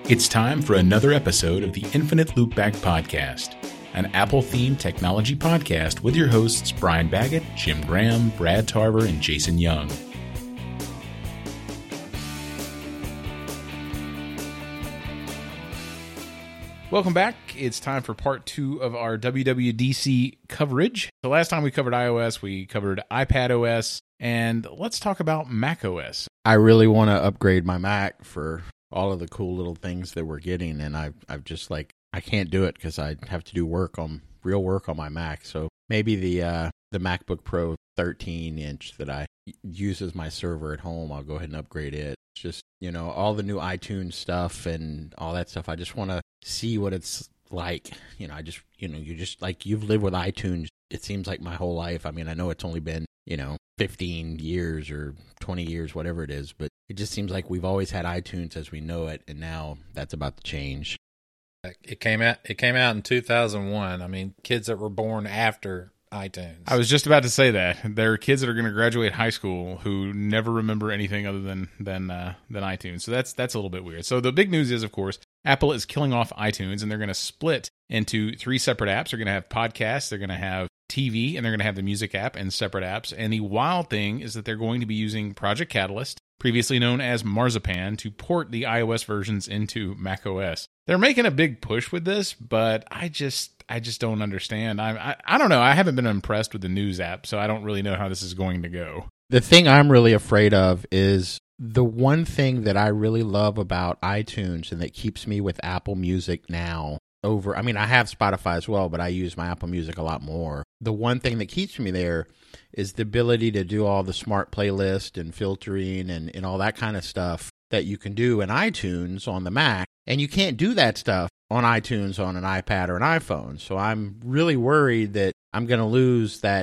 It's time for another episode of the Infinite Loopback Podcast, an Apple-themed technology podcast with your hosts Brian Baggett, Jim Graham, Brad Tarver, and Jason Young. Welcome back. It's time for part 2 of our WWDC coverage. The last time we covered iOS, we covered iPadOS, and let's talk about macOS. I really want to upgrade my Mac for all of the cool little things that we're getting, and I've just I can't do it because I have to do real work on my Mac. So maybe the MacBook Pro 13-inch that I use as my server at home, I'll go ahead and upgrade it. It's just, all the new iTunes stuff and all that stuff. I just want to see what it's like. You've lived with iTunes, it seems like my whole life. I mean, I know it's only been, 15 years or 20 years, whatever it is, but it just seems like we've always had iTunes as we know it, and now that's about to change. It came out in 2001. I mean, kids that were born after iTunes. I was just about to say that. There are kids that are going to graduate high school who never remember anything other than iTunes. So that's a little bit weird. So the big news is, of course, Apple is killing off iTunes, and they're going to split into 3 separate apps. They're going to have podcasts, they're going to have TV, and they're going to have the music app and separate apps. And the wild thing is that they're going to be using Project Catalyst, previously known as Marzipan, to port the iOS versions into macOS. They're making a big push with this, but I just don't understand. I don't know. I haven't been impressed with the News app, so I don't really know how this is going to go. The thing I'm really afraid of is the one thing that I really love about iTunes and that keeps me with Apple Music now I have Spotify as well, but I use my Apple Music a lot more. The one thing that keeps me there is the ability to do all the smart playlist and filtering and all that kind of stuff that you can do in iTunes on the Mac. And you can't do that stuff on iTunes on an iPad or an iPhone. So I'm really worried that I'm going to lose that,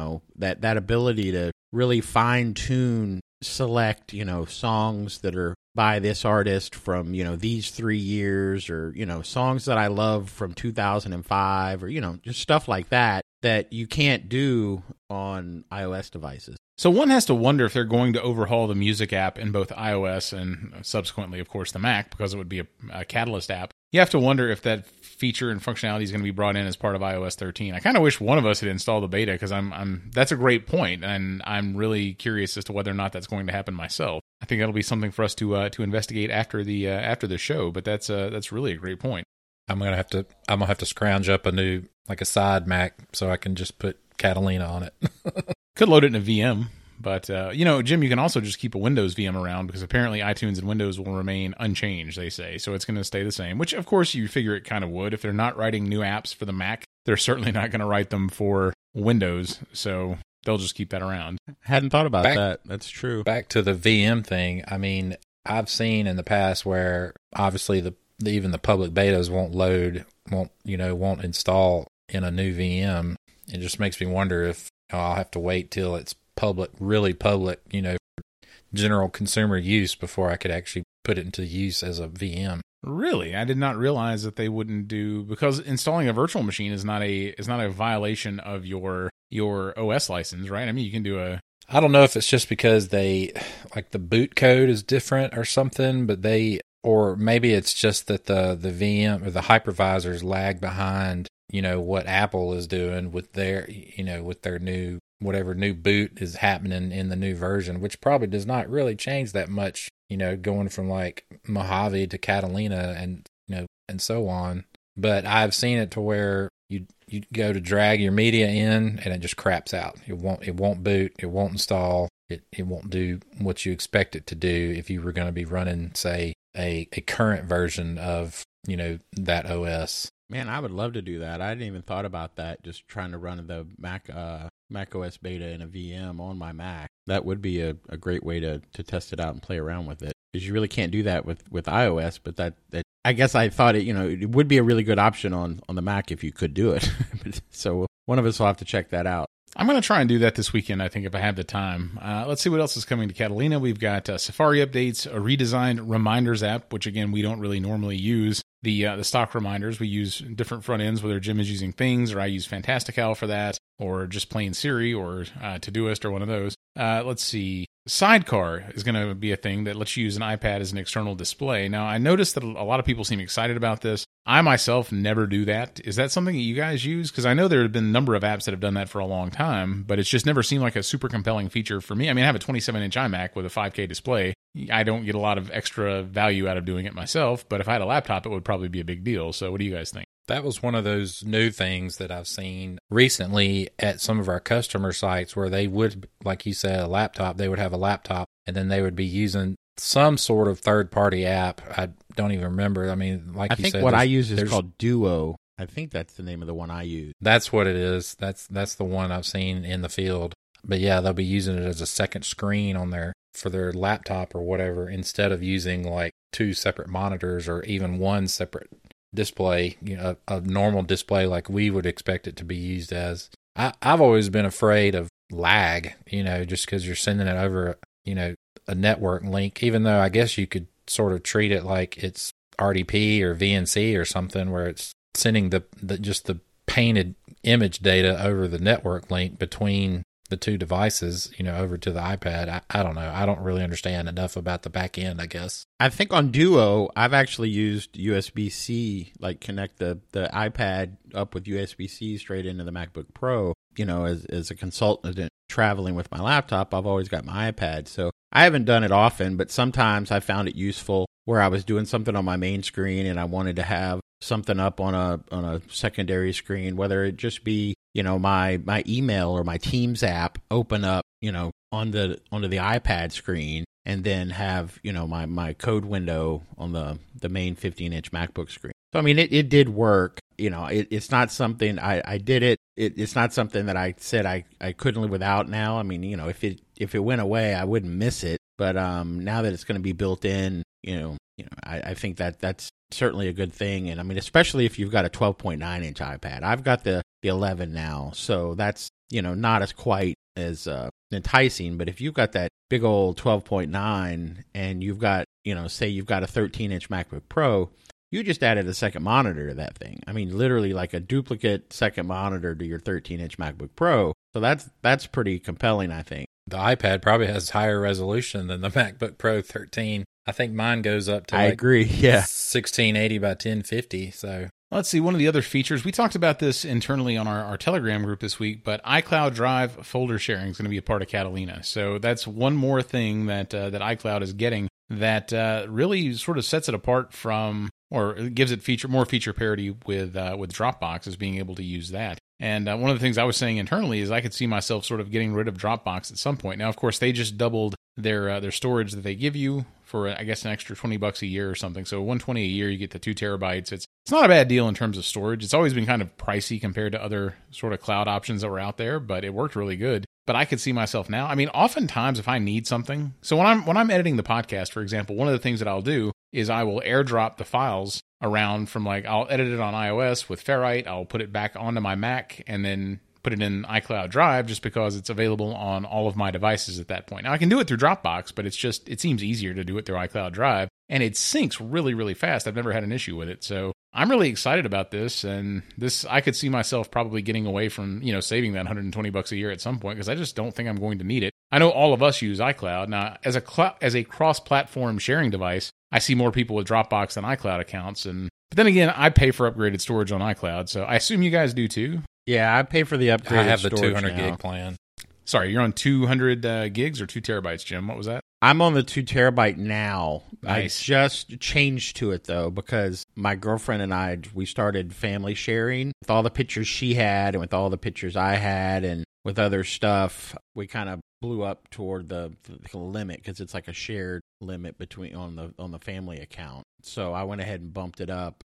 that ability to really fine tune, select, songs that are by this artist from, these 3 years, or, songs that I love from 2005, or, just stuff like that you can't do on iOS devices. So one has to wonder if they're going to overhaul the music app in both iOS and subsequently, of course, the Mac, because it would be a Catalyst app. You have to wonder if that feature and functionality is going to be brought in as part of iOS 13. I kind of wish one of us had installed the beta, because that's a great point, and I'm really curious as to whether or not that's going to happen myself. I think that'll be something for us to investigate after the show, but that's really a great point. I'm gonna have to scrounge up a side Mac so I can just put Catalina on it. Could load it in a VM, but Jim, you can also just keep a Windows VM around, because apparently iTunes and Windows will remain unchanged, they say. So it's going to stay the same, which of course you figure it kind of would. If they're not writing new apps for the Mac, they're certainly not going to write them for Windows. So they'll just keep that around. Hadn't thought about that. That's true. Back to the VM thing. I mean, I've seen in the past where obviously even the public betas won't install in a new VM. It just makes me wonder if I'll have to wait till it's really public, for general consumer use before I could actually put it into use as a VM. Really? I did not realize that they wouldn't do, because installing a virtual machine is not a violation of your OS license, right? I mean, you can do I don't know if it's just because the boot code is different or something, but or maybe it's just that the VM or the hypervisors lag behind, what Apple is doing with their new, whatever new boot is happening in the new version, which probably does not really change that much, going from Mojave to Catalina and so on. But I've seen it to where you go to drag your media in and it just craps out. It won't boot, it won't install, it won't do what you expect it to do if you were going to be running, say, a current version of, that OS. Man, I would love to do that. I hadn't even thought about that, just trying to run the Mac OS beta in a VM on my Mac. That would be a great way to test it out and play around with it, because you really can't do that with iOS, but that I guess I thought it would be a really good option on the Mac if you could do it. So one of us will have to check that out. I'm going to try and do that this weekend, I think, if I have the time. Let's see what else is coming to Catalina. We've got Safari updates, a redesigned Reminders app, which, again, we don't really normally use. The stock reminders, we use different front ends, whether Jim is using Things or I use Fantastical for that, or just plain Siri or Todoist or one of those. Let's see. Sidecar is going to be a thing that lets you use an iPad as an external display. Now, I noticed that a lot of people seem excited about this. I myself never do that. Is that something that you guys use? Because I know there have been a number of apps that have done that for a long time, but it's just never seemed like a super compelling feature for me. I mean, I have a 27-inch iMac with a 5K display. I don't get a lot of extra value out of doing it myself, but if I had a laptop, it would probably be a big deal. So what do you guys think? That was one of those new things that I've seen recently at some of our customer sites where they would, like you said, a laptop, they would have a laptop and then they would be using some sort of third-party app. I don't even remember. I mean, like you said. I think what I use is called Duo. I think that's the name of the one I use. That's what it is. That's the one I've seen in the field. But yeah, they'll be using it as a second screen on for their laptop or whatever, instead of using like two separate monitors or even one separate display, a normal display like we would expect it to be used as. I've always been afraid of lag, just because you're sending it over, a network link, even though I guess you could sort of treat it like it's RDP or VNC or something, where it's sending just the painted image data over the network link between the two devices, over to the iPad. I don't know. I don't really understand enough about the back end, I guess. I think on Duo, I've actually used USB-C, like connect the iPad up with USB-C straight into the MacBook Pro. As a consultant traveling with my laptop, I've always got my iPad. So I haven't done it often, but sometimes I found it useful where I was doing something on my main screen and I wanted to have something up on a secondary screen, whether it just be my email or my Teams app open up onto the iPad screen, and then have my code window on the main 15-inch MacBook screen. So I mean, it did work. It's not something I did it. It's not something that I said I couldn't live without now. I mean, if it went away, I wouldn't miss it. But now that it's going to be built in, I think that's certainly a good thing. And I mean, especially if you've got a 12.9-inch iPad. I've got the 11 now, so that's not as quite as enticing. But if you've got that big old 12.9 and you've got say you've got a 13-inch MacBook Pro, you just added a second monitor to that thing. I mean, literally like a duplicate second monitor to your 13-inch MacBook Pro. So that's pretty compelling, I think. The iPad probably has higher resolution than the MacBook Pro 13. I think mine goes up to I agree, yeah. 1680 by 1050. So let's see, one of the other features, we talked about this internally on our Telegram group this week, but iCloud Drive folder sharing is going to be a part of Catalina. So that's one more thing that iCloud is getting that really sort of sets it apart from, or gives it more feature parity with Dropbox, is being able to use that. And one of the things I was saying internally is I could see myself sort of getting rid of Dropbox at some point. Now, of course, they just doubled their storage that they give you for, I guess, an extra $20 a year or something. So $120 a year, you get the 2 terabytes. It's not a bad deal in terms of storage. It's always been kind of pricey compared to other sort of cloud options that were out there, but it worked really good. But I could see myself now. I mean, oftentimes if I need something, so when I'm editing the podcast, for example, one of the things that I'll do is I will airdrop the files around from, like, I'll edit it on iOS with Ferrite, I'll put it back onto my Mac, and then put it in iCloud Drive just because it's available on all of my devices at that point. Now, I can do it through Dropbox, but it seems easier to do it through iCloud Drive, and it syncs really, really fast. I've never had an issue with it, so I'm really excited about this, and I could see myself probably getting away from, saving that $120 a year at some point, because I just don't think I'm going to need it. I know all of us use iCloud. Now, as a cross-platform sharing device, I see more people with Dropbox than iCloud accounts, but then again, I pay for upgraded storage on iCloud, so I assume you guys do too. Yeah, I pay for the upgraded I have the storage 200 now. gig plan. Sorry, you're on 200 gigs or 2 terabytes, Jim? What was that? I'm on the 2 terabyte now. Nice. I just changed to it, though, because my girlfriend and we started family sharing with all the pictures she had and with all the pictures I had and with other stuff. We kind of blew up toward the limit because it's like a shared limit on the family account. So I went ahead and bumped it up.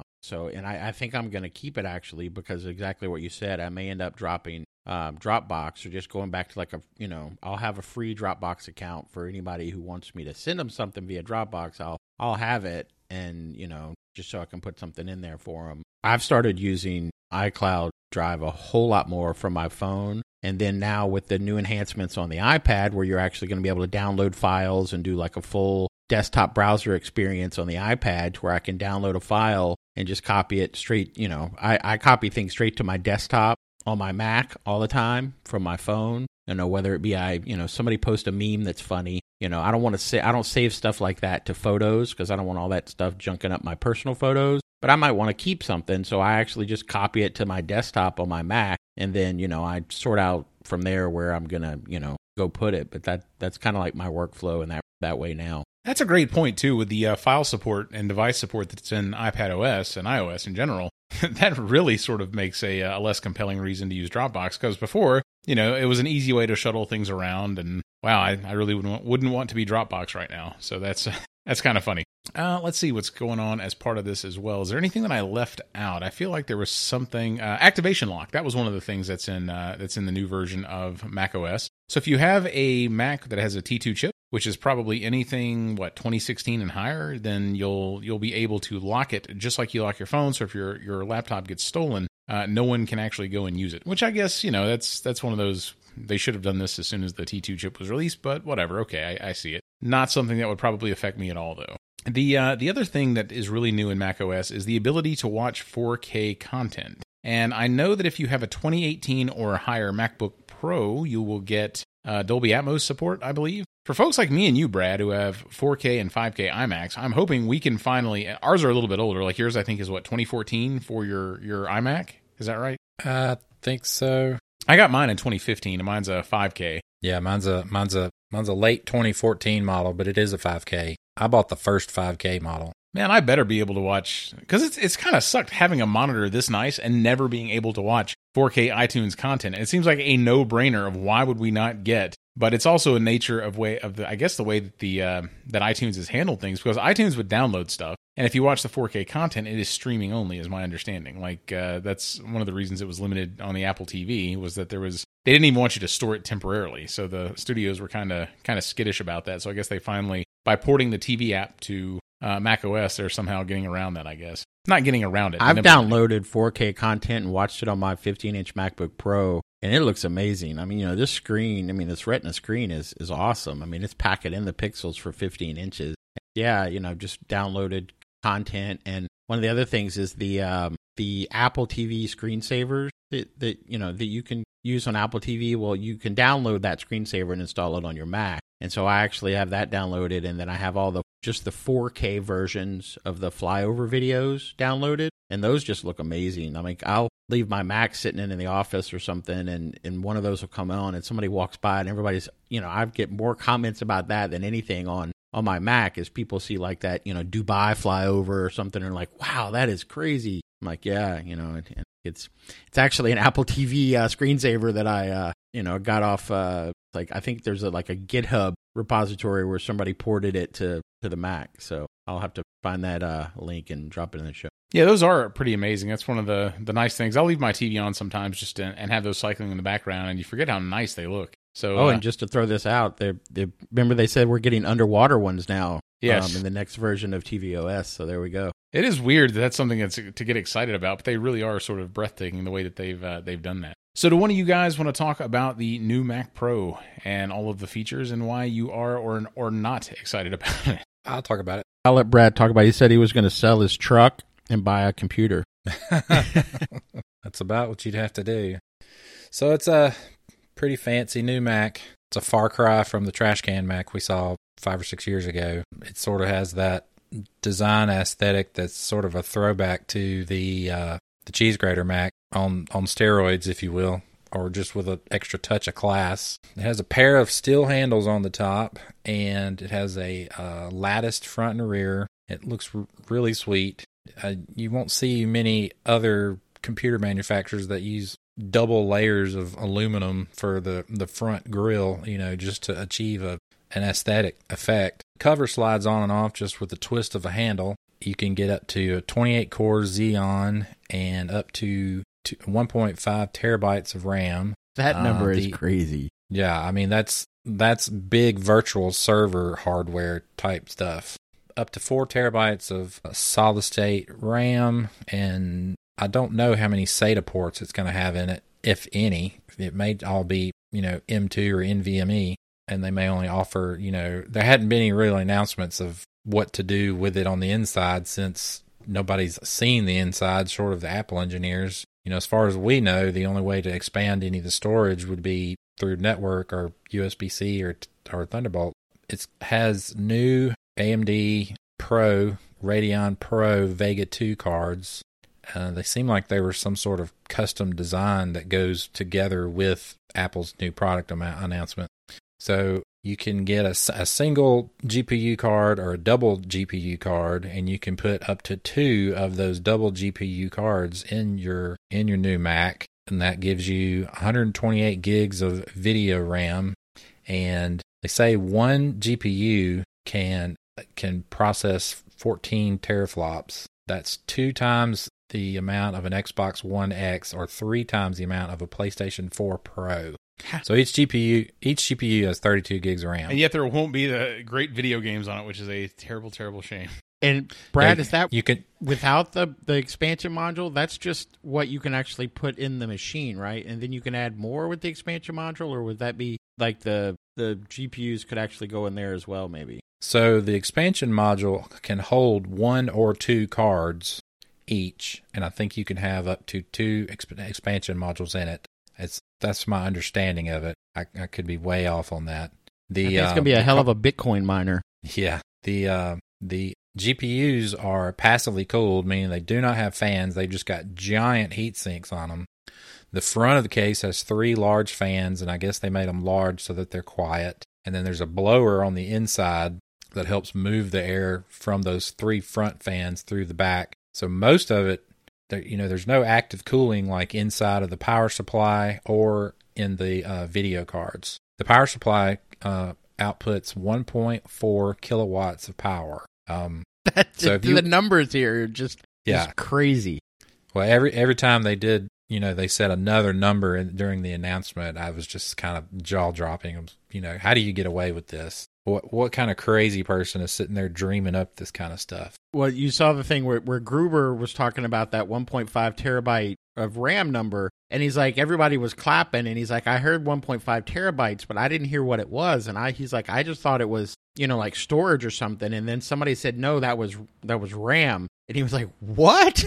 And I think I'm going to keep it, actually, because exactly what you said. I may end up dropping Dropbox, or just going back to I'll have a free Dropbox account for anybody who wants me to send them something via Dropbox. I'll have it, and just so I can put something in there for them. I've started using iCloud Drive a whole lot more from my phone, and then now with the new enhancements on the iPad, where you're actually going to be able to download files and do like a full desktop browser experience on the iPad, to where I can download a file and just copy it straight. I copy things straight to my desktop on my Mac all the time from my phone. whether it be somebody post a meme that's funny. I don't save stuff like that to photos because I don't want all that stuff junking up my personal photos. But I might want to keep something, so I actually just copy it to my desktop on my Mac, and then I sort out from there where I'm gonna go put it. But that's kind of like my workflow in that way now. That's a great point too, with the file support and device support that's in iPad OS and iOS in general. That really sort of makes a less compelling reason to use Dropbox, because before, it was an easy way to shuttle things around, and wow, I really wouldn't want to be Dropbox right now. So that's kind of funny. Let's see what's going on as part of this as well. Is there anything that I left out? I feel like there was something. Activation lock. That was one of the things that's in the new version of macOS. So if you have a Mac that has a T2 chip, which is probably anything 2016 and higher, then you'll be able to lock it just like you lock your phone. So if your laptop gets stolen, no one can actually go and use it. Which I guess that's one of those. They should have done this as soon as the T2 chip was released, but whatever. Okay, I see it. Not something that would probably affect me at all, though. The other thing that is really new in macOS is the ability to watch 4K content. And I know that if you have a 2018 or higher MacBook Pro, you will get Dolby Atmos support, I believe. For folks like me and you, Brad, who have 4K and 5K iMacs, I'm hoping we can finally... Ours are a little bit older. Like yours, I think, is 2014 for your iMac? Is that right? I think so. I got mine in 2015, and mine's a 5K. Yeah, mine's a late 2014 model, but it is a 5K. I bought the first 5K model. Man, I better be able to watch, because it's kind of sucked having a monitor this nice and never being able to watch 4K iTunes content. It seems like a no-brainer of why would we not get. But it's also a nature of the way that that iTunes has handled things, because iTunes would download stuff, and if you watch the 4K content, it is streaming only, is my understanding. Like that's one of the reasons it was limited on the Apple TV, was that they didn't even want you to store it temporarily. So the studios were kind of skittish about that. So I guess they finally, by porting the TV app to Mac OS, they're somehow getting around that, I guess. Not getting around it. I've downloaded 4K content and watched it on my 15-inch MacBook Pro, and it looks amazing. I mean, this screen, this Retina screen is awesome. I mean, it's packing in the pixels for 15 inches. Yeah, just downloaded content. And one of the other things is the Apple TV screensavers that you can use on Apple TV. Well, you can download that screensaver and install it on your Mac. And so I actually have that downloaded, and then I have all just the 4K versions of the flyover videos downloaded, and those just look amazing. I mean, I'll leave my Mac sitting in the office or something, and one of those will come on, and somebody walks by, and everybody's, I get more comments about that than anything on my Mac, as people see like that, Dubai flyover or something, and like, wow, that is crazy. I'm like, yeah, it's actually an Apple TV screensaver that I got off. I think there's a GitHub repository where somebody ported it to the Mac. So I'll have to find that link and drop it in the show. Yeah, those are pretty amazing. That's one of the nice things. I'll leave my TV on sometimes just and have those cycling in the background, and you forget how nice they look. So, and just to throw this out, remember they said we're getting underwater ones now. Yes. In the next version of tvOS. So there we go. It is weird that's something that's to get excited about, but they really are sort of breathtaking the way that they've done that. So do one of you guys want to talk about the new Mac Pro and all of the features and why you are or not excited about it? I'll talk about it. I'll let Brad talk about it. He said he was going to sell his truck and buy a computer. That's about what you'd have to do. So it's a pretty fancy new Mac. It's a far cry from the trash can Mac we saw 5 or 6 years ago. It sort of has that design aesthetic that's sort of a throwback to the cheese grater Mac on steroids, if you will, or just with an extra touch of class. It has a pair of steel handles on the top, and it has a latticed front and rear. It looks really sweet. You won't see many other computer manufacturers that use double layers of aluminum for the front grille, just to achieve an aesthetic effect. Cover slides on and off just with the twist of a handle. You can get up to a 28-core Xeon and up to 1.5 terabytes of RAM. That number is crazy. Yeah, I mean, that's big virtual server hardware type stuff. Up to 4 terabytes of solid-state RAM, and I don't know how many SATA ports it's going to have in it, if any. It may all be, M2 or NVMe, and they may only offer, there hadn't been any real announcements of what to do with it on the inside since nobody's seen the inside short of the Apple engineers. As far as we know, the only way to expand any of the storage would be through network or USB-C or Thunderbolt. It has new AMD Pro, Radeon Pro Vega 2 cards. They seem like they were some sort of custom design that goes together with Apple's new product announcement. So you can get a single GPU card or a double GPU card, and you can put up to 2 of those double GPU cards in your new Mac, and that gives you 128 gigs of video RAM. And they say one GPU can process 14 teraflops. That's 2 times the amount of an Xbox One X or 3 times the amount of a PlayStation 4 Pro. So each GPU has 32 gigs of RAM. And yet there won't be the great video games on it, which is a terrible, terrible shame. And Brad, Yeah, is that you can without the expansion module? That's just what you can actually put in the machine, right? And then you can add more with the expansion module, or would that be like the GPUs could actually go in there as well, maybe? So the expansion module can hold 1 or 2 cards each, and I think you can have up to 2 expansion modules in it. That's my understanding of it. I could be way off on that. I think it's going to be a hell of a Bitcoin miner. Yeah. The GPUs are passively cooled, meaning they do not have fans. They've just got giant heat sinks on them. The front of the case has 3 large fans, and I guess they made them large so that they're quiet. And then there's a blower on the inside that helps move the air from those 3 front fans through the back. So most of it, there's no active cooling like inside of the power supply or in the video cards. The power supply outputs 1.4 kilowatts of power. So the numbers here are just crazy. Well, every time they did, they said another number during the announcement, I was just kind of jaw dropping. How do you get away with this? What kind of crazy person is sitting there dreaming up this kind of stuff? Well, you saw the thing where Gruber was talking about that 1.5 terabyte of RAM number, and he's like, everybody was clapping, and he's like, I heard 1.5 terabytes, but I didn't hear what it was, and he's like, I just thought it was, like storage or something, and then somebody said, no, that was RAM, and he was like, what?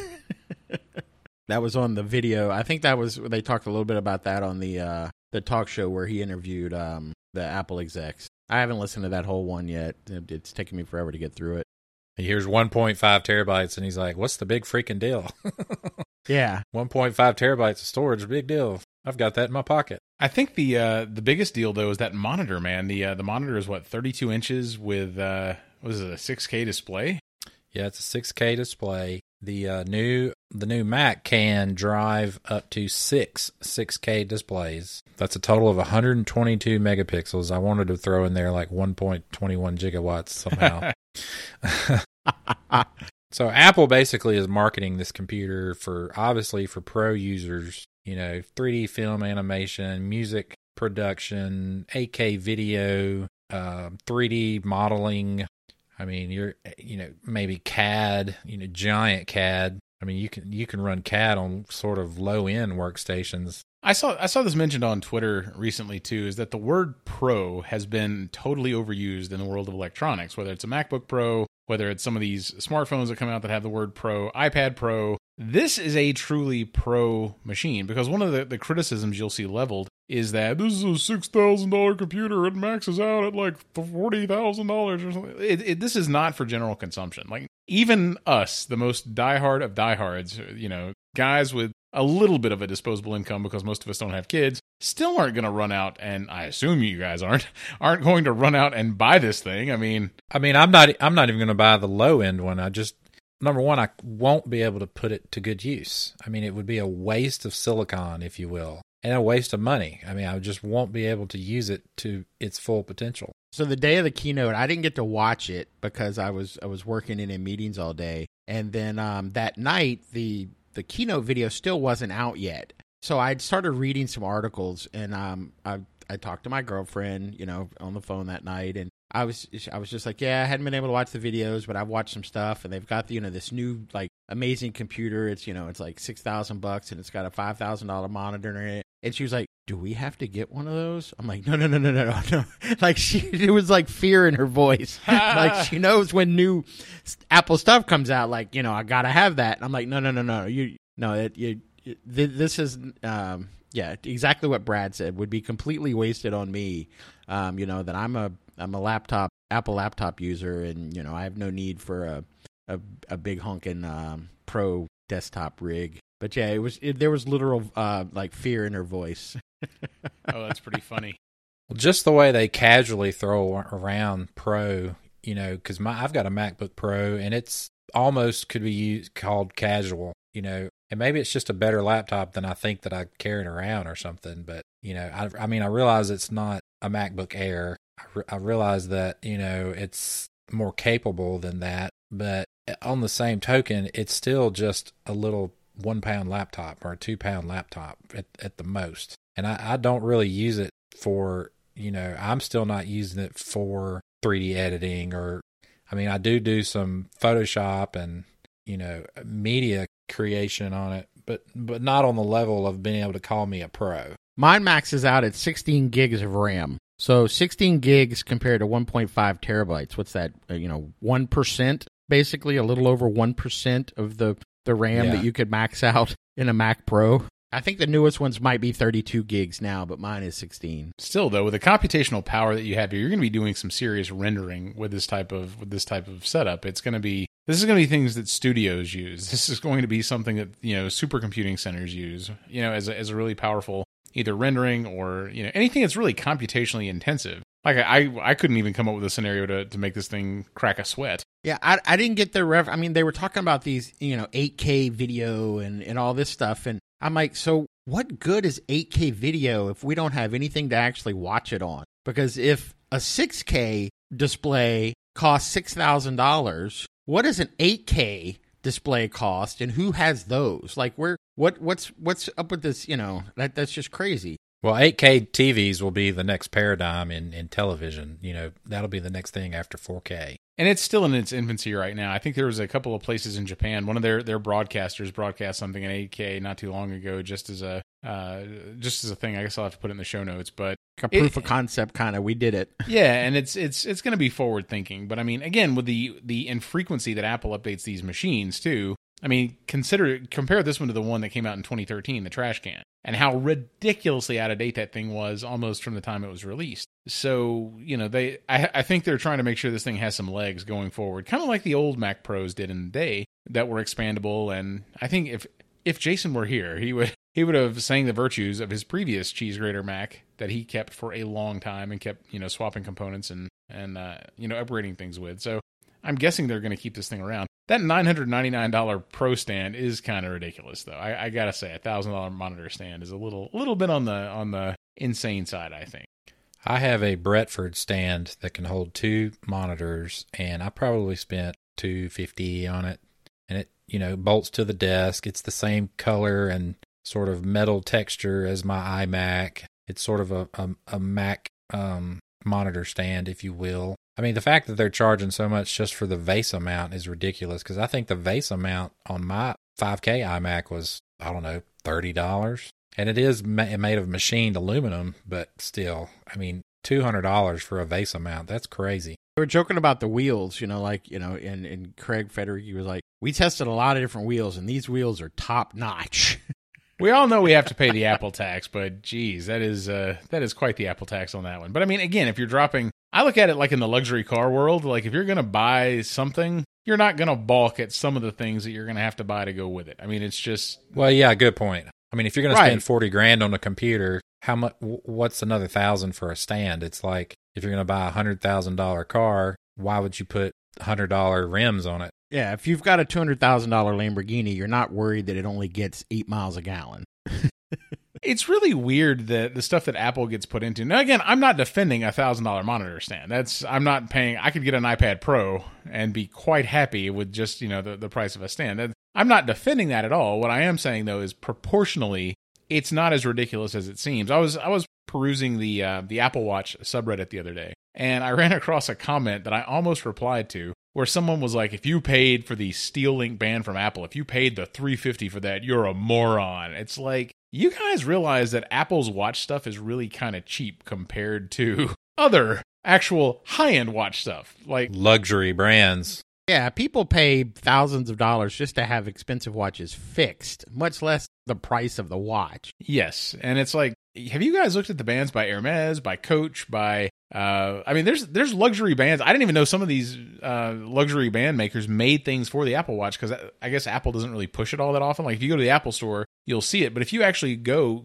That was on the video. I think they talked a little bit about that on the talk show where he interviewed the Apple execs. I haven't listened to that whole one yet. It's taken me forever to get through it. He hears 1.5 terabytes, and he's like, what's the big freaking deal? Yeah. 1.5 terabytes of storage, a big deal. I've got that in my pocket. I think the biggest deal, though, is that monitor, man. The monitor is, 32 inches with, a 6K display? Yeah, it's a 6K display. The new Mac can drive up to 6 6K displays. That's a total of 122 megapixels. I wanted to throw in there like 1.21 gigawatts somehow. So Apple basically is marketing this computer obviously for pro users, 3D film animation, music production, 8K video, 3D modeling. I mean, you're, maybe CAD, giant CAD. I mean, you can run CAD on sort of low end workstations. I saw this mentioned on Twitter recently too, is that the word pro has been totally overused in the world of electronics, whether it's a MacBook Pro, whether it's some of these smartphones that come out that have the word Pro, iPad Pro. This is a truly pro machine, because one of the criticisms you'll see leveled is that this is a $6,000 computer. It maxes out at like $40,000 or something. This is not for general consumption. Like, even us, the most diehard of diehards, guys with a little bit of a disposable income, because most of us don't have kids, still aren't going to run out, and I assume you guys aren't going to run out and buy this thing. I mean, I'm not even going to buy the low end one. Number one, I won't be able to put it to good use. I mean, it would be a waste of silicon, if you will, and a waste of money. I mean, I just won't be able to use it to its full potential. So the day of the keynote, I didn't get to watch it because I was working in meetings all day. And then that night, the keynote video still wasn't out yet. So I'd started reading some articles, and I talked to my girlfriend, on the phone that night, and I was just like, yeah, I hadn't been able to watch the videos, but I've watched some stuff, and they've got this new like amazing computer. It's it's like $6,000, and it's got a $5,000 monitor in it. And she was like, "Do we have to get one of those?" I'm like, no. Like it was like fear in her voice. Like she knows when new Apple stuff comes out. Like I gotta have that. And I'm like, no. This is Yeah, exactly what Brad said would be completely wasted on me. That I'm a Apple laptop user, and I have no need for a big honking pro desktop rig. But yeah, there was literal like fear in her voice. Oh, that's pretty funny. Well, just the way they casually throw around Pro, because I've got a MacBook Pro, and it's almost could be called casual, and maybe it's just a better laptop than I think that I carry it around or something. But I realize it's not a MacBook Air. I realize that it's more capable than that, but on the same token, it's still just a little 1 pound laptop or a 2 pound laptop at the most. And I don't really use it for, I'm still not using it for 3D editing I do some Photoshop and, media creation on it, but not on the level of being able to call me a pro. Mine maxes out at 16 gigs of RAM. So 16 gigs compared to 1.5 terabytes. What's that? 1%, basically a little over 1% of the RAM that you could max out in a Mac Pro. I think the newest ones might be 32 gigs now, but mine is 16. Still, though, with the computational power that you have here, you're going to be doing some serious rendering with this type of setup. This is going to be things that studios use. This is going to be something that supercomputing centers use. As a really powerful either rendering or anything that's really computationally intensive. Like I couldn't even come up with a scenario to make this thing crack a sweat. Yeah, I didn't get the they were talking about these 8K video and all this stuff, and I'm like, so what good is 8K video if we don't have anything to actually watch it on? Because if a 6K display costs $6,000, what does an 8K display cost, and who has those? Like, what's up with this? That's just crazy. Well, 8K TVs will be the next paradigm in television. That'll be the next thing after 4K. And it's still in its infancy right now. I think there was a couple of places in Japan. One of their broadcasters broadcast something in 8K not too long ago, just as a thing. I guess I'll have to put it in the show notes, but like a proof of concept kind of. We did it. Yeah, and it's going to be forward thinking. But again, with the infrequency that Apple updates these machines too. Compare this one to the one that came out in 2013, the trash can, and how ridiculously out of date that thing was almost from the time it was released. So, I think they're trying to make sure this thing has some legs going forward, kind of like the old Mac Pros did in the day that were expandable. And I think if Jason were here, he would have sang the virtues of his previous cheese grater Mac that he kept for a long time and kept, swapping components and upgrading things with. So I'm guessing they're going to keep this thing around. That $999 Pro stand is kind of ridiculous, though. I gotta say, a $1,000 monitor stand is a little bit on the insane side, I think. I have a Bretford stand that can hold 2 monitors, and I probably spent $250 on it. And it, bolts to the desk. It's the same color and sort of metal texture as my iMac. It's sort of a Mac monitor stand, if you will. The fact that they're charging so much just for the VESA mount is ridiculous, because I think the VESA mount on my 5K iMac was, I don't know, $30. And it is made of machined aluminum, but still, $200 for a VESA mount, that's crazy. We were joking about the wheels, and Craig Federighi was like, we tested a lot of different wheels, and these wheels are top notch. We all know we have to pay the Apple tax, but geez, that is quite the Apple tax on that one. But again, if you're dropping, I look at it like in the luxury car world, like if you're going to buy something, you're not going to balk at some of the things that you're going to have to buy to go with it. It's just... Well, yeah, good point. If you're going to spend $40,000 on a computer, how much? What's another $1,000 for a stand? It's like if you're going to buy a $100,000 car, why would you put $100 rims on it? Yeah, if you've got a $200,000 Lamborghini, you're not worried that it only gets 8 miles a gallon. It's really weird that the stuff that Apple gets put into. Now, again, I'm not defending a $1,000 monitor stand. I'm not paying. I could get an iPad Pro and be quite happy with just the price of a stand. I'm not defending that at all. What I am saying though is proportionally, it's not as ridiculous as it seems. I was perusing the Apple Watch subreddit the other day, and I ran across a comment that I almost replied to, where someone was like, if you paid for the Steel Link band from Apple, if you paid the $350 for that, you're a moron. It's like, you guys realize that Apple's watch stuff is really kind of cheap compared to other actual high-end watch stuff. Like luxury brands. Yeah, people pay thousands of dollars just to have expensive watches fixed, much less the price of the watch. Yes, and it's like, have you guys looked at the bands by Hermes, by Coach, by I mean, there's luxury bands. I didn't even know some of these luxury band makers made things for the Apple Watch, because I guess Apple doesn't really push it all that often. Like if you go to the Apple Store, you'll see it, but if you actually go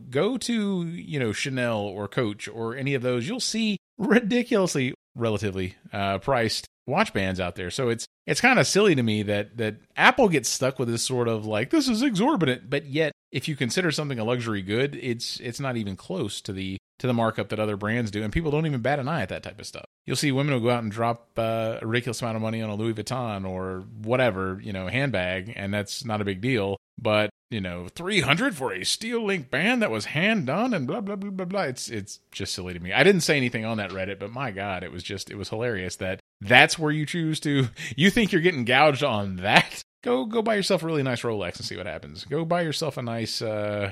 to Chanel or Coach or any of those, you'll see ridiculously relatively priced watch bands out there. So it's kind of silly to me that Apple gets stuck with this sort of like, this is exorbitant, but yet if you consider something a luxury good, it's not even close to the markup that other brands do, and people don't even bat an eye at that type of stuff. You'll see women will go out and drop a ridiculous amount of money on a Louis Vuitton or whatever, handbag, and that's not a big deal. But $300 for a steel link band that was hand done and blah blah blah blah blah. It's just silly to me. I didn't say anything on that Reddit, but my God, it was hilarious that's where you choose to. You think you're getting gouged on that? Go buy yourself a really nice Rolex and see what happens. Go buy yourself a nice.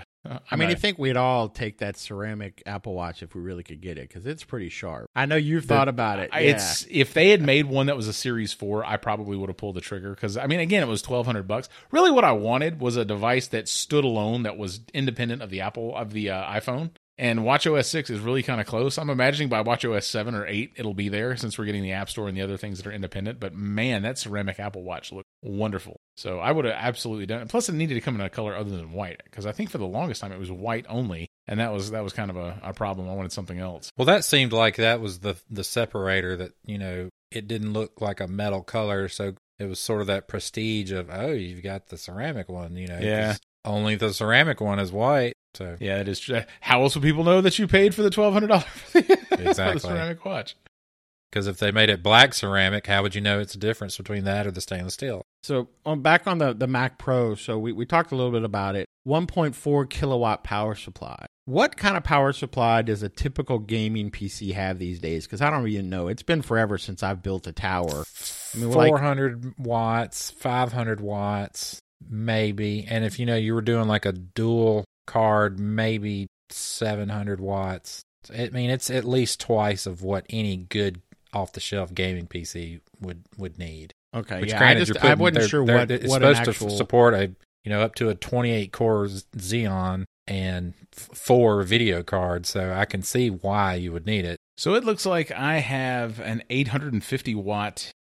I think we'd all take that ceramic Apple Watch if we really could get it, because it's pretty sharp. I know you've thought about it. It's if they had made one that was a Series 4, I probably would have pulled the trigger, because I mean, again, it was $1,200. Really, what I wanted was a device that stood alone, that was independent of the iPhone. And WatchOS 6 is really kind of close. I'm imagining by WatchOS 7 or 8, it'll be there, since we're getting the App Store and the other things that are independent. But man, that ceramic Apple Watch looked wonderful. So I would have absolutely done it. Plus, it needed to come in a color other than white, because I think for the longest time it was white only, and that was kind of a problem. I wanted something else. Well, that seemed like that was the separator, that it didn't look like a metal color, so it was sort of that prestige of, oh, you've got the ceramic one, Yeah. Only the ceramic one is white. So yeah, it is. How else would people know that you paid for the $1,200 exactly. for the ceramic watch? Because if they made it black ceramic, how would you know it's a difference between that or the stainless steel? So back on the Mac Pro, so we talked a little bit about it. 1.4 kilowatt power supply. What kind of power supply does a typical gaming PC have these days? Because I don't even know. It's been forever since I've built a tower. I mean, 400 watts, 500 watts, maybe. And if you were doing like a dual card, maybe 700 watts. I mean, it's at least twice of what any good off-the-shelf gaming PC would need. Okay, Which, yeah, granted, I wasn't sure what it's what supposed an actual... to support up to a 28 core Xeon and 4 video cards, so I can see why you would need it. So it looks like I have an 850 watt.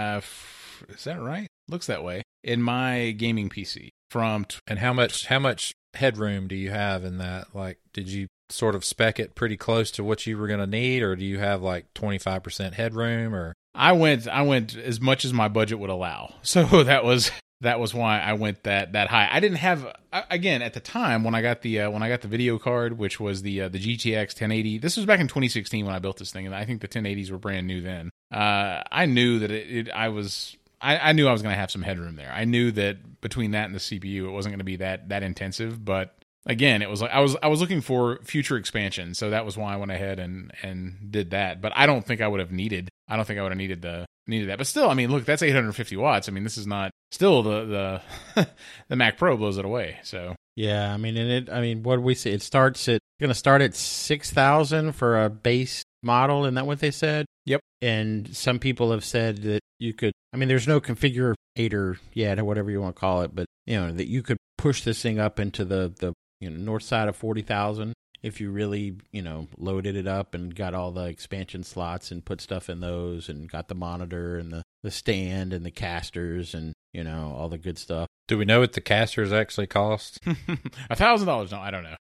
Is that right? Looks that way in my gaming PC. And how much headroom do you have in that? Like, did you sort of spec it pretty close to what you were going to need, or do you have like 25% headroom? Or I went as much as my budget would allow. So that was why I went that high. I didn't have, again, at the time when I got the video card, which was the GTX 1080. This was back in 2016 when I built this thing, and I think the 1080s were brand new then. I knew that I knew I was going to have some headroom there. I knew that between that and the CPU, it wasn't going to be that intensive. But again, it was like I was looking for future expansion, so that was why I went ahead and did that. But I don't think I would have needed. I don't think I would have needed that. But still, I mean, look, that's 850 watts. I mean, this is not still the the Mac Pro blows it away. So yeah, I mean, what do we say? It's going to start at $6,000 for a base model. Isn't that what they said? Yep. And some people have said that you could, I mean, there's no configurator yet or whatever you want to call it, but that you could push this thing up into the north side of 40,000 if you really, loaded it up and got all the expansion slots and put stuff in those and got the monitor and the stand and the casters and, all the good stuff. Do we know what the casters actually cost? $1,000? No, I don't know.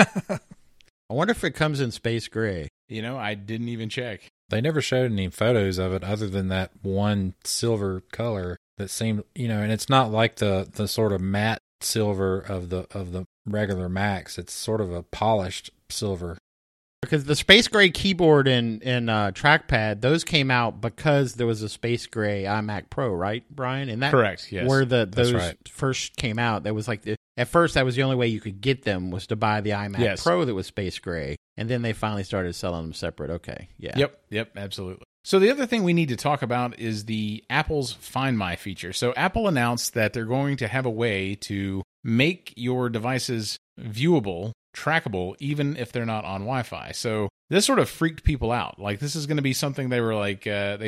I wonder if it comes in space gray. I didn't even check. They never showed any photos of it other than that one silver color that seemed, and it's not like the sort of matte silver of the regular Macs. It's sort of a polished silver. Because the space gray keyboard and trackpad, those came out because there was a space gray iMac Pro, right, Brian? And that correct, yes. Where those right. first came out, that was like at first that was the only way you could get them was to buy the iMac Pro that was space gray, and then they finally started selling them separate. Okay, yeah. Yep, absolutely. So the other thing we need to talk about is the Apple's Find My feature. So Apple announced that they're going to have a way to make your devices viewable, trackable, even if they're not on Wi-Fi. So this sort of freaked people out. Like, this is going to be something they were like, they said,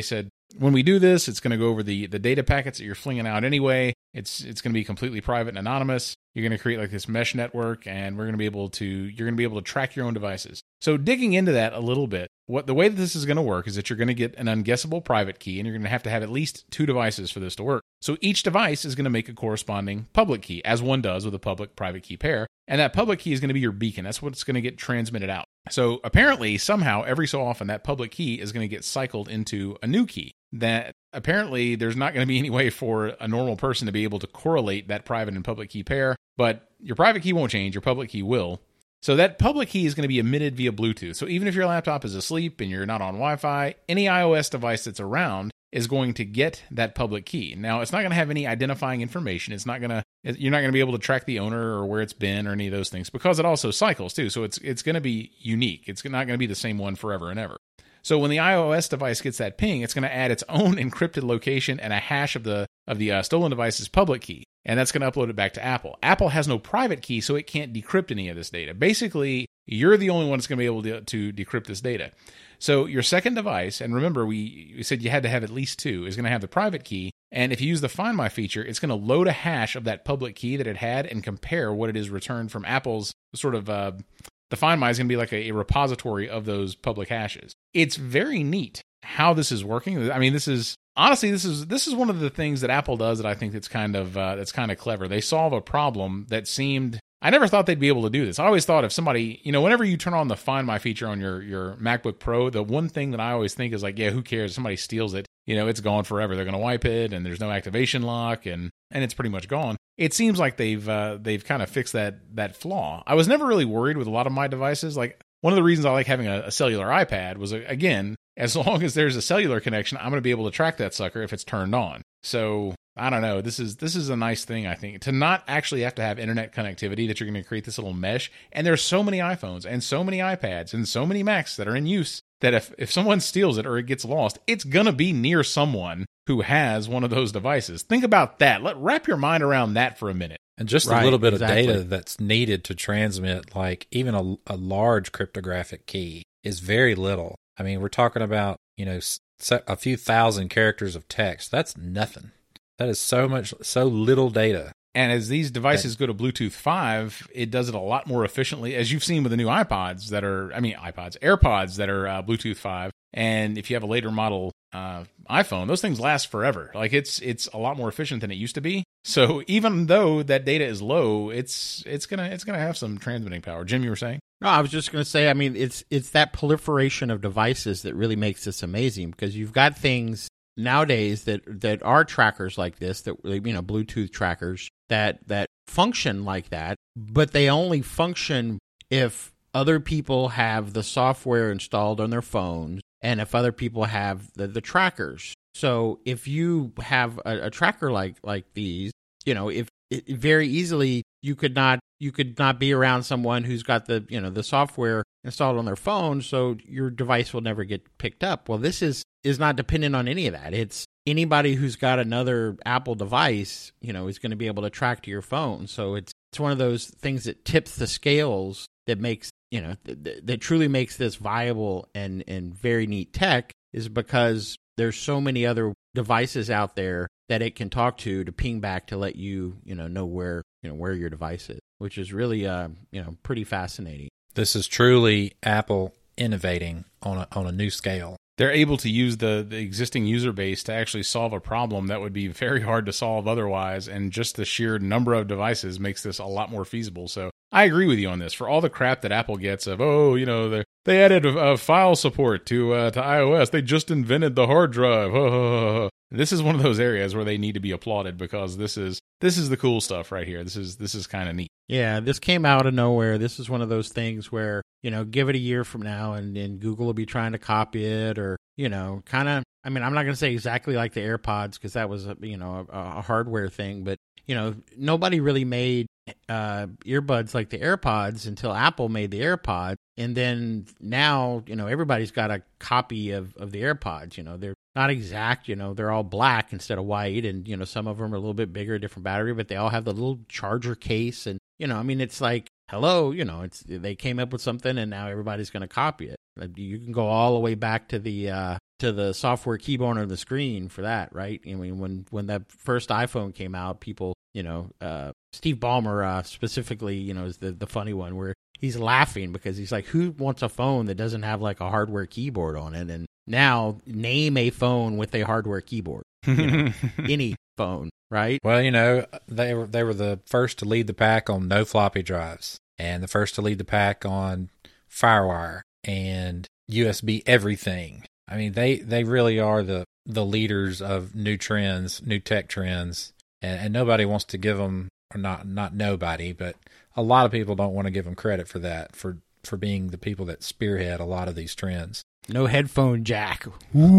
when we do this, it's going to go over the data packets that you're flinging out anyway. It's going to be completely private and anonymous. You're going to create like this mesh network, and you're going to be able to track your own devices. So digging into that a little bit, the way that this is going to work is that you're going to get an unguessable private key, and you're going to have at least 2 devices for this to work. So each device is going to make a corresponding public key, as one does with a public-private key pair. And that public key is going to be your beacon. That's what's going to get transmitted out. So apparently, somehow, every so often, that public key is going to get cycled into a new key. That apparently there's not going to be any way for a normal person to be able to correlate that private and public key pair, but your private key won't change, your public key will. So that public key is going to be emitted via Bluetooth. So even if your laptop is asleep and you're not on Wi-Fi, any iOS device that's around is going to get that public key. Now, it's not going to have any identifying information. You're not going to be able to track the owner or where it's been or any of those things, because it also cycles too. So it's going to be unique. It's not going to be the same one forever and ever. So when the iOS device gets that ping, it's going to add its own encrypted location and a hash of the stolen device's public key, and that's going to upload it back to Apple. Apple has no private key, so it can't decrypt any of this data. Basically, you're the only one that's going to be able to decrypt this data. So your second device, and remember we said you had to have at least 2, is going to have the private key, and if you use the Find My feature, it's going to load a hash of that public key that it had and compare what it is returned from Apple's sort of the Find My is going to be like a repository of those public hashes. It's very neat how this is working. I mean, this is one of the things that Apple does that I think that's kind of clever. They solve a problem that seemed, I never thought they'd be able to do this. I always thought if somebody, whenever you turn on the Find My feature on your MacBook Pro, the one thing that I always think is like, yeah, who cares? If somebody steals it, it's gone forever. They're going to wipe it, and there's no activation lock, and it's pretty much gone. It seems like they've kind of fixed that flaw. I was never really worried with a lot of my devices. Like, one of the reasons I like having a cellular iPad was, again, as long as there's a cellular connection, I'm going to be able to track that sucker if it's turned on. So I don't know. This is a nice thing, I think, to not actually have to have internet connectivity, that you're going to create this little mesh. And there's so many iPhones and so many iPads and so many Macs that are in use that if someone steals it or it gets lost, it's going to be near someone who has one of those devices. Think about that. Wrap your mind around that for a minute. And just a little bit of data that's needed to transmit, like even a large cryptographic key is very little. I mean, we're talking about, a few thousand characters of text. That's nothing. That is so little data. And as these devices go to Bluetooth 5, it does it a lot more efficiently, as you've seen with the new AirPods that are Bluetooth 5. And if you have a later model iPhone, those things last forever. Like it's a lot more efficient than it used to be. So even though that data is low, it's gonna have some transmitting power. Jim, you were saying? No, I was just going to say, I mean, it's that proliferation of devices that really makes this amazing, because you've got things nowadays that are trackers like this, that Bluetooth trackers that function like that, but they only function if other people have the software installed on their phones and if other people have the trackers. So if you have a tracker like these, if it, very easily you could not be around someone who's got the software installed on their phone, so your device will never get picked up. Well, this is not dependent on any of that. It's anybody who's got another Apple device, is going to be able to track to your phone. So it's one of those things that tips the scales, that makes that truly makes this viable and very neat tech, is because there's so many other devices out there that it can talk to ping back to let you know where your device is, which is really pretty fascinating. This is truly Apple innovating on a new scale. They're able to use the existing user base to actually solve a problem that would be very hard to solve otherwise, and just the sheer number of devices makes this a lot more feasible. So I agree with you on this. For all the crap that Apple gets of, they added a file support to iOS, they just invented the hard drive. This is one of those areas where they need to be applauded, because this is the cool stuff right here. This is kind of neat. Yeah, this came out of nowhere. This is one of those things where, give it a year from now and Google will be trying to copy it, or, kind of, I mean, I'm not going to say exactly like the AirPods, because that was, a hardware thing, but, nobody really made earbuds like the AirPods until Apple made the AirPods. And then now, everybody's got a copy of the AirPods. They're not exact, they're all black instead of white. And, some of them are a little bit bigger, different battery, but they all have the little charger case. And, it's like, hello, they came up with something and now everybody's going to copy it. You can go all the way back to the software keyboard on the screen for that, right? I mean, when that first iPhone came out, people, Steve Ballmer specifically, is the funny one where he's laughing because he's like, who wants a phone that doesn't have like a hardware keyboard on it? And now name a phone with a hardware keyboard. Any phone, right? Well, they were the first to lead the pack on no floppy drives, and the first to lead the pack on FireWire and USB everything. I mean, they really are the leaders of new trends, new tech trends, and nobody wants to give them, or not nobody, but a lot of people don't want to give them credit for that, for being the people that spearhead a lot of these trends. No headphone jack.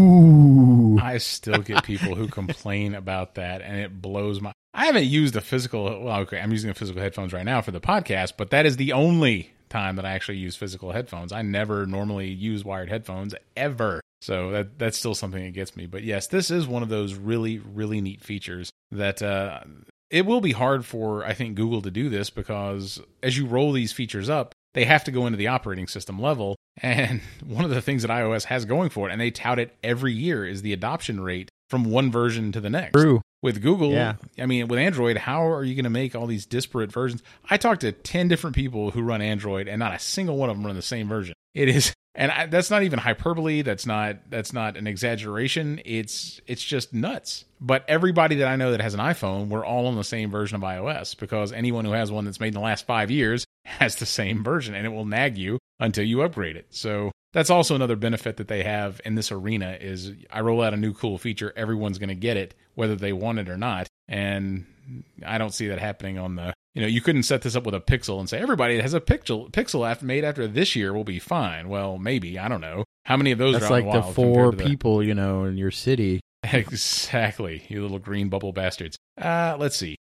Ooh. I still get people who complain about that, and it blows my... I haven't used a physical... Well, okay, I'm using a physical headphones right now for the podcast, but that is the only time that I actually use physical headphones. I never normally use wired headphones, ever. So that's still something that gets me. But yes, this is one of those really, really neat features that... it will be hard for, I think, Google to do this because as you roll these features up, they have to go into the operating system level. And one of the things that iOS has going for it, and they tout it every year, is the adoption rate from one version to the next. True. With Google, yeah. I mean, with Android, how are you going to make all these disparate versions? I talked to 10 different people who run Android, and not a single one of them run the same version. It is... And that's not even hyperbole. That's not an exaggeration. It's just nuts. But everybody that I know that has an iPhone, we're all on the same version of iOS because anyone who has one that's made in the last 5 years has the same version, and it will nag you until you upgrade it. So that's also another benefit that they have in this arena is I roll out a new cool feature, everyone's going to get it, whether they want it or not. And I don't see that happening on the... you couldn't set this up with a Pixel and say, everybody that has a Pixel made after this year will be fine. Well, maybe. I don't know. How many of those That's are out like in the the wild 4 people, in your city. Exactly. You little green bubble bastards. Let's see.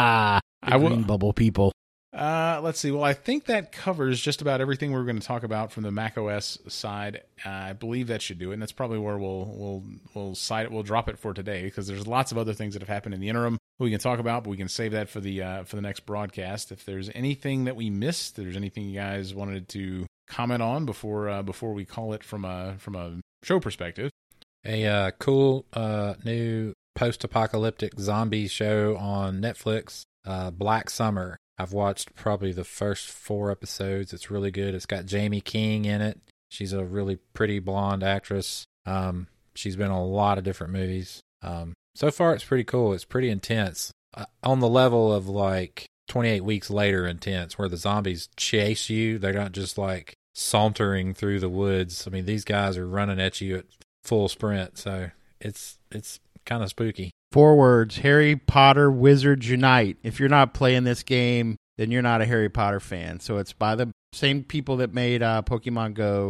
Green bubble people. Let's see. Well, I think that covers just about everything we're going to talk about from the macOS side. I believe that should do it, and that's probably where we'll cite it. We'll drop it for today because there's lots of other things that have happened in the interim we can talk about, but we can save that for the next broadcast. If there's anything that we missed, if there's anything you guys wanted to comment on before we call it from a show perspective. A cool new post-apocalyptic zombie show on Netflix, Black Summer. I've watched probably the first 4 episodes. It's really good. It's got Jamie King in it. She's a really pretty blonde actress. She's been in a lot of different movies. So far, it's pretty cool. It's pretty intense. On the level of like 28 Weeks Later intense, where the zombies chase you. They're not just like sauntering through the woods. I mean, these guys are running at you at full sprint. So it's kind of spooky. 4 words: Harry Potter Wizards Unite. If you're not playing this game, then you're not a Harry Potter fan. So it's by the same people that made Pokemon Go.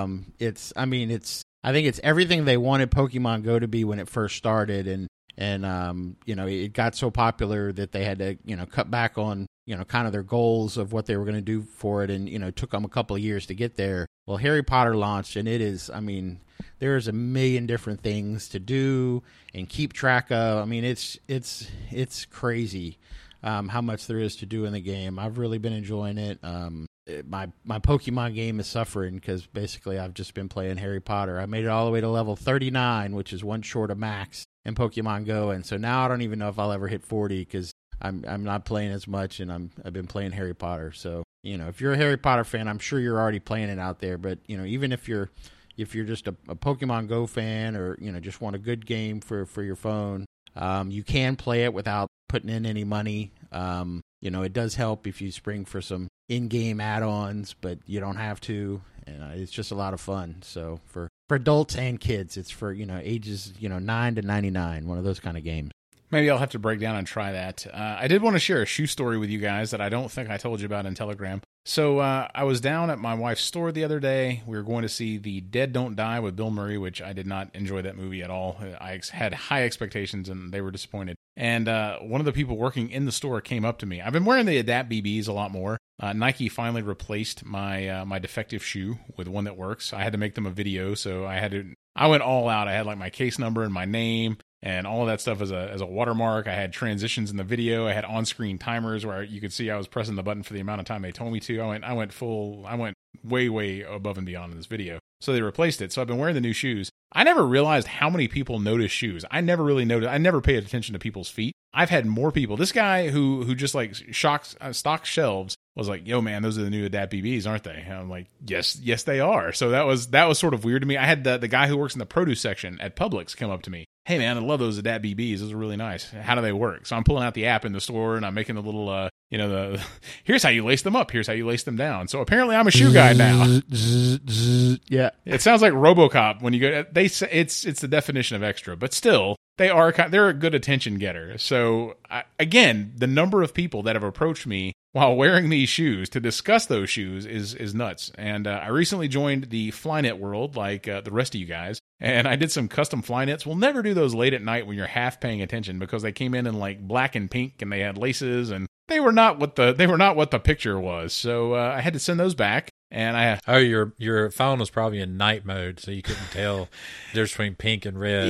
I think it's everything they wanted Pokemon Go to be when it first started, and it got so popular that they had to cut back on kind of their goals of what they were going to do for it, and it took them a couple of years to get there. Well, Harry Potter launched, and it is, there's a million different things to do and keep track of. It's crazy how much there is to do in the game. I've really been enjoying it. My Pokemon game is suffering because basically I've just been playing Harry Potter. I made it all the way to level 39, which is one short of max in Pokemon Go, and so now I don't even know if I'll ever hit 40 because I'm not playing as much, and I've been playing Harry Potter. So if you're a Harry Potter fan, I'm sure you're already playing it out there. But even if you're just a Pokemon Go fan, or just want a good game for your phone, you can play it without putting in any money. It does help if you spring for some in-game add-ons, but you don't have to. It's just a lot of fun. So for adults and kids, it's for ages 9 to 99, one of those kind of games. Maybe I'll have to break down and try that. I did want to share a shoe story with you guys that I don't think I told you about in Telegram. So I was down at my wife's store the other day. We were going to see The Dead Don't Die with Bill Murray, which I did not enjoy that movie at all. I had high expectations, and they were disappointed. And one of the people working in the store came up to me. I've been wearing the Adapt BBs a lot more. Nike finally replaced my defective shoe with one that works. I had to make them a video, so I went all out. I had like my case number and my name and all of that stuff as a watermark. I had transitions in the video. I had on-screen timers where you could see I was pressing the button for the amount of time they told me to. I went way above and beyond in this video. So they replaced it. So I've been wearing the new shoes. I never realized how many people notice shoes. I never really noticed. I never paid attention to people's feet. I've had more people. This guy who just like stock shelves was like, "Yo, man, those are the new Adapt BBs, aren't they?" And I'm like, "Yes, they are." So that was sort of weird to me. I had the guy who works in the produce section at Publix come up to me. "Hey, man, I love those Adapt BBs. Those are really nice. How do they work?" So I'm pulling out the app in the store and I'm making the little, here's how you lace them up. Here's how you lace them down. So apparently I'm a shoe guy now. Yeah. It sounds like RoboCop when you go. They say it's the definition of extra, but still they're a good attention getter. So again, the number of people that have approached me while wearing these shoes to discuss those shoes is nuts. And I recently joined the Flyknit world, like the rest of you guys, and I did some custom Flyknits. We'll never do those late at night when you're half paying attention because they came in like black and pink, and they had laces, and they were not what the picture was. So I had to send those back. And your phone was probably in night mode, so you couldn't tell the difference between pink and red.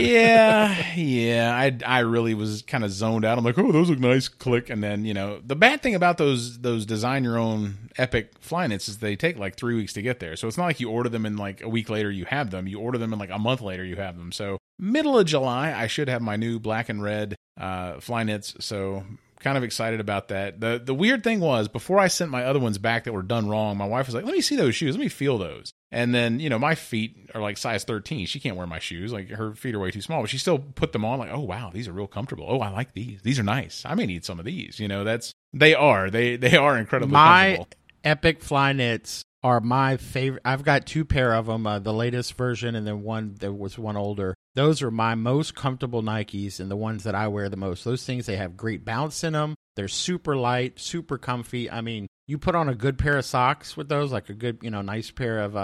Yeah. I really was kind of zoned out. I'm like, oh, those look nice. Click, and then the bad thing about those design your own Epic Flyknits is they take like 3 weeks to get there. So it's not like you order them and like a week later you have them. You order them and like a month later you have them. So middle of July, I should have my new black and red Flyknits. So kind of excited about that. The weird thing was, before I sent my other ones back that were done wrong, my wife was like, "Let me see those shoes. Let me feel those." And then, my feet are like size 13. She can't wear my shoes. Like, her feet are way too small, but she still put them on like, "Oh, wow, these are real comfortable. Oh, I like these. These are nice. I may need some of these." They are incredibly comfortable. Epic Flyknits are my favorite. I've got 2 pair of them, the latest version, and then there was one older. Those are my most comfortable Nikes and the ones that I wear the most. Those things, they have great bounce in them. They're super light, super comfy. I mean, you put on a good pair of socks with those, like a good, nice pair of,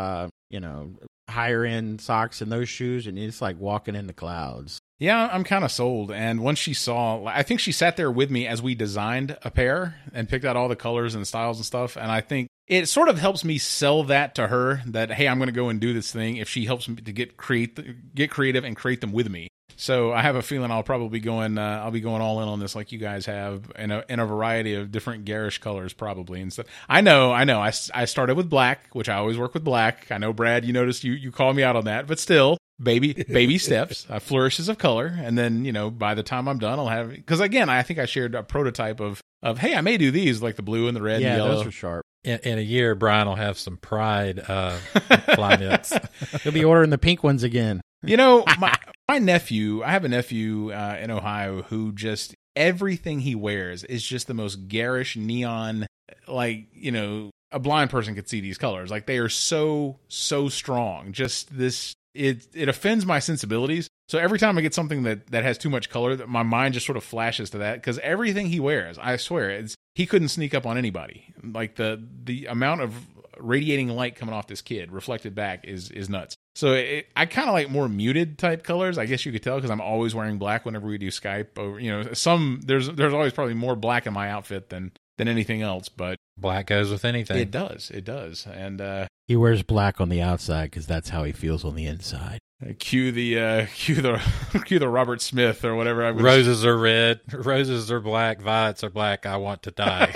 higher end socks in those shoes, and it's like walking in the clouds. Yeah, I'm kind of sold. And once she saw, I think she sat there with me as we designed a pair and picked out all the colors and styles and stuff. And I think it sort of helps me sell that to her, that, hey, I'm going to go and do this thing, if she helps me to get creative and create them with me. So I have a feeling I'll probably be going all in on this, like you guys have, in a variety of different garish colors probably and stuff. I know. I started with black, which I always work with black. I know, Brad, you noticed you called me out on that, but still, baby steps, flourishes of color, and then by the time I'm done, I'll have, because again, I think I shared a prototype of hey, I may do these, like the blue and the red and the yellow. Those are sharp. In a year, Brian will have some Pride Flyknits. He'll be ordering the pink ones again. My nephew, I have a nephew in Ohio who just, everything he wears is just the most garish neon, like, a blind person could see these colors. Like, they are so strong. Just this, it offends my sensibilities. So every time I get something that has too much color, my mind just sort of flashes to that, because everything he wears, I swear, he couldn't sneak up on anybody. Like, the amount of radiating light coming off this kid reflected back is nuts. So I kind of like more muted type colors, I guess you could tell, because I'm always wearing black whenever we do Skype. Or there's always probably more black in my outfit than anything else. But black goes with anything. It does. And he wears black on the outside because that's how he feels on the inside. Cue the Robert Smith or whatever. Roses are red, roses are black, violets are black. I want to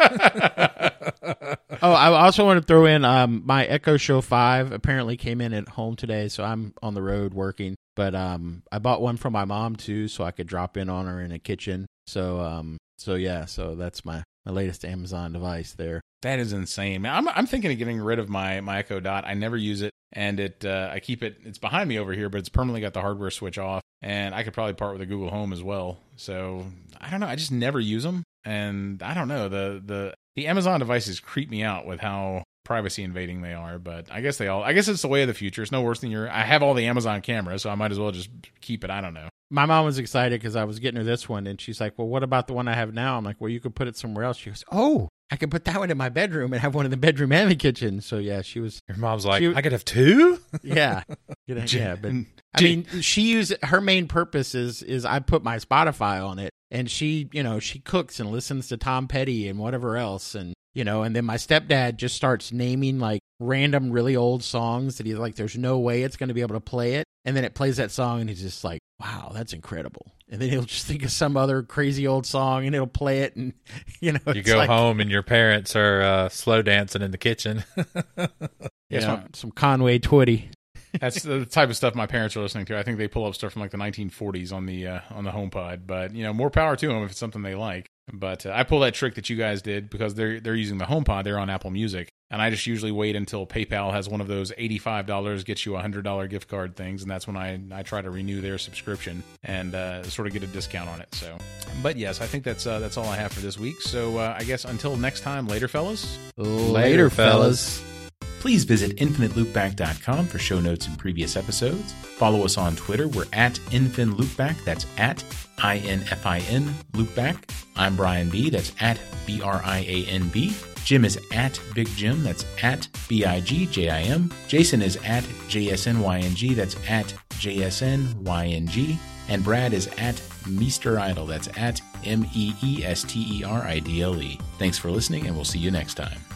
die. Oh, I also want to throw in my Echo Show 5 apparently came in at home today, so I'm on the road working. But I bought one for my mom too, so I could drop in on her in the kitchen. So that's my latest Amazon device there. That is insane, man. I'm thinking of getting rid of my Echo Dot. I never use it, and I keep it. It's behind me over here, but it's permanently got the hardware switch off, and I could probably part with a Google Home as well. So I don't know. I just never use them, and I don't know. The Amazon devices creep me out with how privacy invading they are, but I guess it's the way of the future. It's no worse than I have all the Amazon cameras, so I might as well just keep it. I don't know. My mom was excited because I was getting her this one, and she's like, well, what about the one I have now? I'm like, well, you could put it somewhere else. She goes, oh, I could put that one in my bedroom and have one in the bedroom and the kitchen. So yeah, she was. Your mom's like, I could have 2? Yeah. Yeah, but I mean, her main purpose is I put my Spotify on it, and she cooks and listens to Tom Petty and whatever else, and then my stepdad just starts naming like random really old songs that he's like, there's no way it's going to be able to play it, and then it plays that song and he's just like, wow, that's incredible. And then he'll just think of some other crazy old song and it'll play it. And, You it's go like, home and your parents are slow dancing in the kitchen. some Conway Twitty. That's the type of stuff my parents are listening to. I think they pull up stuff from like the 1940s on the HomePod. But more power to them if it's something they like. But I pull that trick that you guys did because they're using the HomePod. They're on Apple Music, and I just usually wait until PayPal has one of those $85 gets you $100 gift card things, and that's when I try to renew their subscription and sort of get a discount on it. So, but yes, I think that's all I have for this week. So I guess until next time, later, fellas. Later, fellas. Please visit infiniteloopback.com for show notes and previous episodes. Follow us on Twitter. We're at InfinLoopback. That's at INFIN Loopback. I'm Brian B. That's at BRIANB. Jim is at Big Jim. That's at BIGJIM. Jason is at JSNYNG. That's at JSNYNG. And Brad is at Meester Idle. That's at MEESTERIDLE. Thanks for listening, and we'll see you next time.